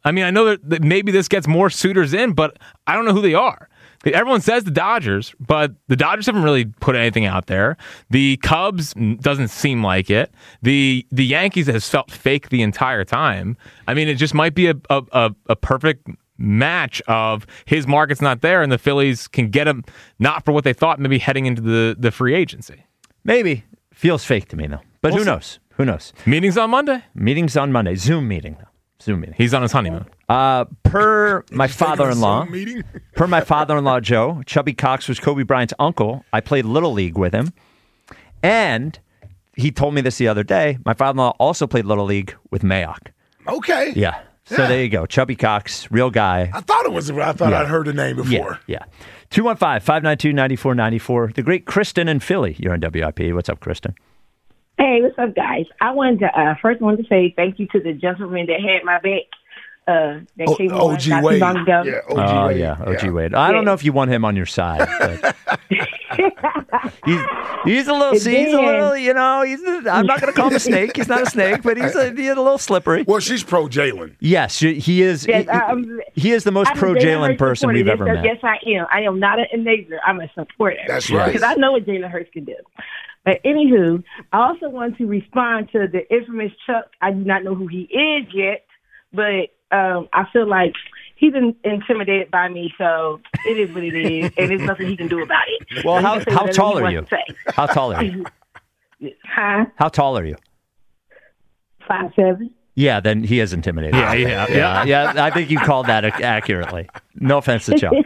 I mean, I know that, that maybe this gets more suitors in, but I don't know who they are. Everyone says the Dodgers, but the Dodgers haven't really put anything out there. The Cubs doesn't seem like it. The the Yankees has felt fake the entire time. I mean, it just might be a a, a, a perfect match of his market's not there, and the Phillies can get him not for what they thought, maybe heading into the, the free agency. Maybe. Feels fake to me, though. But We'll who see. knows? Who knows? Meetings on Monday? Meetings on Monday. Zoom meeting, though. Zoom meeting. He's on his honeymoon. Uh, per my father-in-law, Zoom meeting? per my father-in-law Joe, Chubby Cox was Kobe Bryant's uncle. I played Little League with him, and he told me this the other day. My father-in-law also played Little League with Mayock. Okay. Yeah. So Yeah. there you go. Chubby Cox, real guy. I thought it was. I thought Yeah. I'd heard the name before. Yeah. yeah. two one five, five nine two, nine four nine four. The great Kristen in Philly. You're on W I P. What's up, Kristen? Hey, what's up, guys? I wanted to uh, first wanted to say thank you to the gentleman that had my back. Uh, that O- came on O G not too Wade. long ago. Yeah, O G Oh, Wade. yeah. O G Yeah. Wade. I don't Yeah. know if you want him on your side. But he's, he's a little, And see, he's a then- little, you know, he's, a, I'm not going to call him a snake. He's not a snake, but he's a, he's a little slippery. Well, she's pro Jalen. Yes, he is. Yes, he, I'm- he is the most I'm a pro Jalen Jalen Hurts person supporter. we've Yes, ever sir. met. Yes, I am. I am not an enabler. I'm a supporter. That's right. Because I know what Jalen Hurts can do. But anywho, I also want to respond to the infamous Chuck. I do not know who he is yet, but um, I feel like he's been intimidated by me, so it is what it is, and there's nothing he can do about it. Well, So he how can say how whatever tall he are wants you? to say. How tall are you? Huh? How tall are you? Five seven. Yeah, then he is intimidated. Yeah, yeah, yeah, yeah. I think you called that ac- accurately. No offense to Chuck.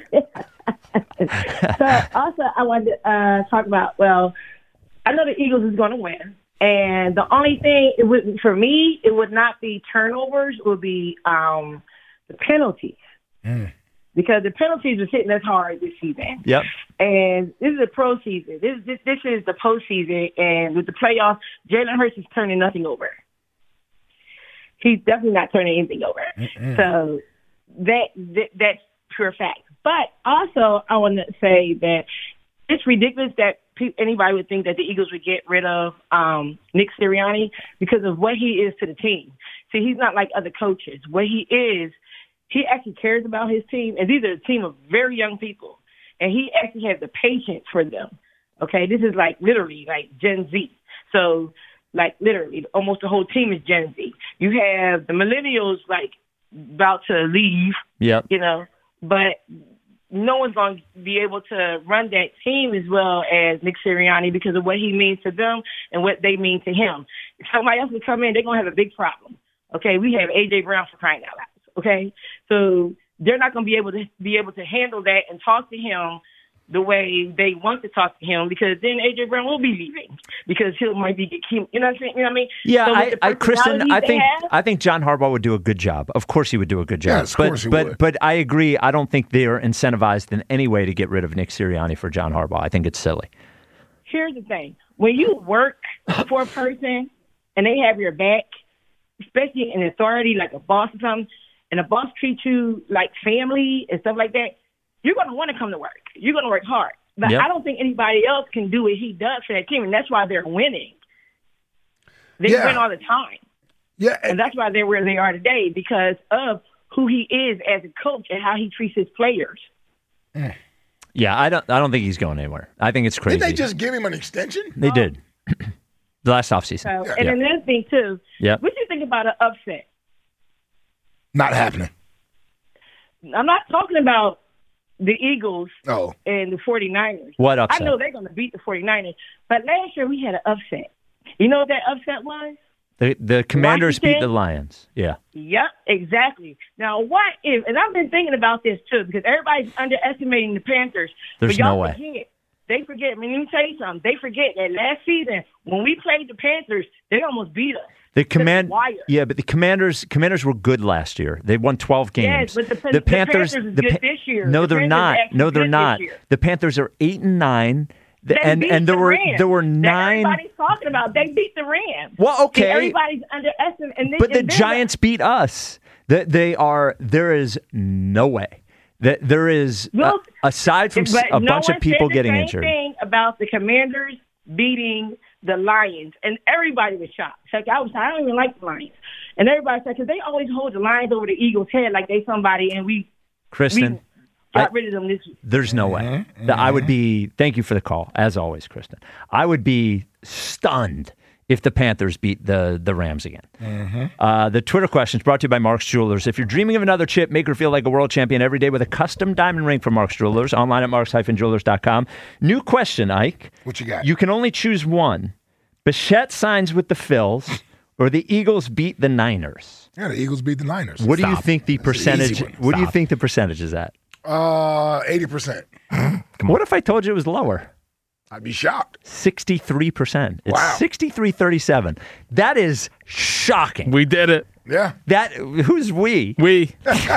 So also, I wanted to uh, talk about. Well, I know the Eagles is going to win, and the only thing it would for me, it would not be turnovers. It would be um, the penalties Mm. because the penalties are hitting us hard this season. Yep. And this is a pro season. This this this is the postseason, and with the playoffs, Jalen Hurts is turning nothing over. He's definitely not turning anything over. Mm-mm. So that, that that's pure fact. But also, I want to say that it's ridiculous that pe- anybody would think that the Eagles would get rid of um, Nick Sirianni because of what he is to the team. See, he's not like other coaches. What he is, he actually cares about his team, and these are a team of very young people, and he actually has the patience for them. Okay, this is like literally like Gen Z. So, like literally, almost the whole team is Gen Z. You have the millennials like about to leave. Yep. You know, but no one's going to be able to run that team as well as Nick Sirianni because of what he means to them and what they mean to him. If somebody else would come in, they're going to have a big problem. Okay, we have A J Brown for crying out loud. Okay, so they're not going to be able to be able to handle that and talk to him the way they want to talk to him because then A J Brown will be leaving because he might be, you know what I'm saying? You know what I mean? Yeah, So with I, the I, Kristen, personalities I they think have- I think John Harbaugh would do a good job. Of course, he would do a good job. Yes, of but course he but would. but I agree. I don't think they are incentivized in any way to get rid of Nick Sirianni for John Harbaugh. I think it's silly. Here's the thing. When you work for a person and they have your back, especially in authority like a boss or something, and a boss treats you like family and stuff like that, you're going to want to come to work. You're going to work hard. But Yep. I don't think anybody else can do what he does for that team, and that's why they're winning. They Yeah. win all the time. Yeah, And that's why they're where they are today because of who he is as a coach and how he treats his players. Yeah, I don't I don't think he's going anywhere. I think it's crazy. Didn't they just give him an extension? They did. The last offseason. So, Yeah. and another thing, too, Yeah. what do you think about an upset? Not happening. I'm not talking about the Eagles Oh. and the 49ers. What upset? I know they're going to beat the 49ers, but last year we had an upset. You know what that upset was? The the Commanders beat the Washington? Lions. Yeah. Yep, exactly. Now, what if, and I've been thinking about this too, because everybody's underestimating the Panthers. There's but y'all no way. Forget, they forget, I mean, let me tell you something. They forget that last season, when we played the Panthers, they almost beat us. The command, wire. yeah, but the Commanders, Commanders were good last year. They won twelve games. Yes, but the- the Panthers is good Pa- this year. No, The they're Panthers not. are actually No, they're good this not. year. The Panthers are eight and nine, The- They and beat and there the were Rams. there were That nine. everybody's talking about. They beat the Rams. Well, okay. See, everybody's underestimating. And they, But the and they're Giants beat us. That they are. There is no way that there is uh, Well, aside from s- But a no bunch one of people said the getting same injured. Thing about the Commanders beating the Lions, and everybody was shocked. So I was, I don't even like the Lions, And everybody said, because they always hold the Lions over the Eagles' head like they somebody, and we, Kristen, we got I, rid of them this week. There's no way. Mm-hmm. That I would be, thank you for the call, as always, Kristen. I would be stunned if the Panthers beat the, the Rams again. Mm-hmm. Uh, the Twitter question is brought to you by Mark's Jewelers. If you're dreaming of another chip, make her feel like a world champion every day with a custom diamond ring from Mark's Jewelers, online at marks dash jewelers dot com. New question, Ike. What you got? You can only choose one. Bichette signs with the Phils, or the Eagles beat the Niners. Yeah, the Eagles beat the Niners. What do you Stop. think the That's an percentage? easy one. What do you Stop. think the percentage is at? Uh, eighty percent. What if I told you it was lower? I'd be shocked. sixty-three percent. It's Wow. sixty-three thirty-seven. That is shocking. We did it. Yeah. That who's we? We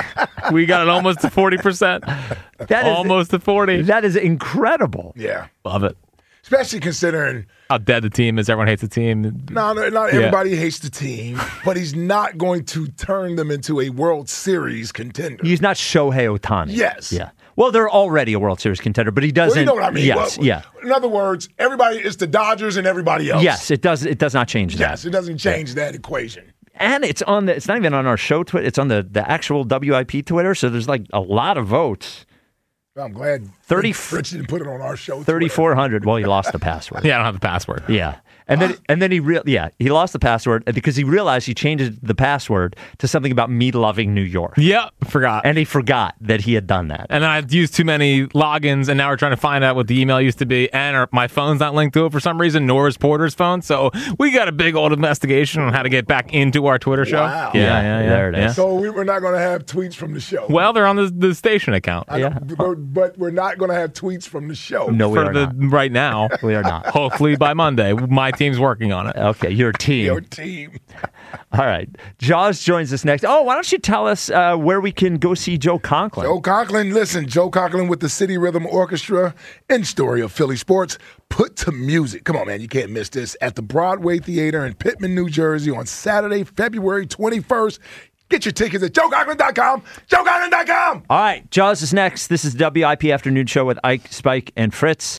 we got it almost to forty percent. That is Almost to forty. That is incredible. Yeah. Love it. Especially considering How dead the team is. Everyone hates the team. no, no, not Yeah. everybody hates the team, but he's not going to turn them into a World Series contender. He's not Shohei Ohtani. Yes. Yeah. Well, they're already a World Series contender, but he doesn't. Well, you know what I mean. Yes. Well, yeah. In other words, everybody is the Dodgers and everybody else. Yes. It does. It does not change that. Yes, it doesn't change that equation. And it's on the. It's not even on our show Twitter. It's on the the actual W I P Twitter. So there's like a lot of votes. I'm glad thirty Rich didn't put it on our show. thirty-four hundred. Well, he lost the password. Yeah, I don't have the password. Yeah. And then and then he real yeah, he lost the password because he realized he changed the password to something about me loving New York. Yep, forgot. And he forgot that he had done that. And then I've used too many logins, and now we're trying to find out what the email used to be. And our, my phone's not linked to it for some reason, nor is Porter's phone. So we got a big old investigation on how to get back into our Twitter show. Wow. Yeah, Yeah, yeah, yeah. there it is. yeah. So we, we're not going to have tweets from the show. Well, they're on the, the station account. I know, yeah. but, but we're not going to have tweets from the show. No, we for are the not. right now. We are not. Hopefully by Monday. My team's working on it. Okay, your team. Your team. All right. Jaws joins us next. Oh, why don't you tell us uh, where we can go see Joe Conklin? Joe Conklin, listen, Joe Conklin with the City Rhythm Orchestra in Story of Philly Sports, put to music. Come on, man, you can't miss this at the Broadway Theater in Pittman, New Jersey on Saturday, February twenty-first. Get your tickets at joe conklin dot com, joe conklin dot com. All right, Jaws is next. This is the W I P Afternoon Show with Ike, Spike, and Fritz.